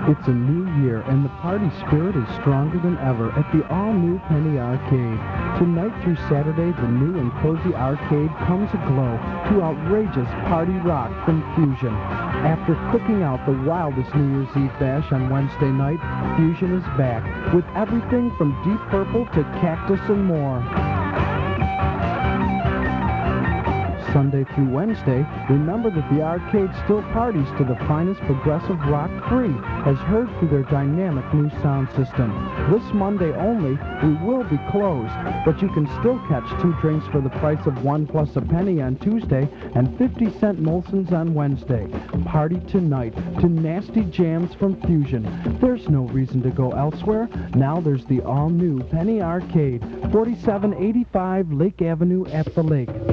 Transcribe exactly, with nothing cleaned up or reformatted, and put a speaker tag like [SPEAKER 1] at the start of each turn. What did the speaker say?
[SPEAKER 1] It's a new year, and the party spirit is stronger than ever at the all-new Penny Arcade. Tonight through Saturday, the new and cozy arcade comes aglow to outrageous party rock from Fusion. After cooking out the wildest New Year's Eve bash on Wednesday night, Fusion is back with everything from Deep Purple to Cactus and more. Sunday through Wednesday, remember that the arcade still parties to the finest progressive rock free, as heard through their dynamic new sound system. This Monday only, we will be closed, but you can still catch two drinks for the price of one plus a penny on Tuesday and fifty cent Molson's on Wednesday. Party tonight to nasty jams from Fusion. There's no reason to go elsewhere. Now there's the all-new Penny Arcade, forty-seven eighty-five Lake Avenue at the Lake.